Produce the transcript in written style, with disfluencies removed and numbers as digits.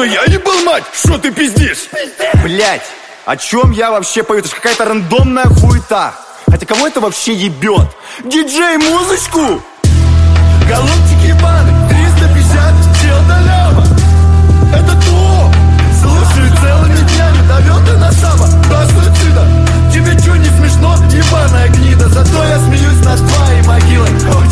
я ебал, мать, что ты пиздишь? Блять, о чем я вообще пою? Это ж какая-то рандомная хуета. Хотя кого это вообще ебет? Диджей, музычку! Голубчик ебаный, 350 сел долява. Это то, слушаю целыми днями, довел ты на саба, до суицида. Тебе чё не смешно, ебаная гнида? Зато я смеюсь над твоей могилой.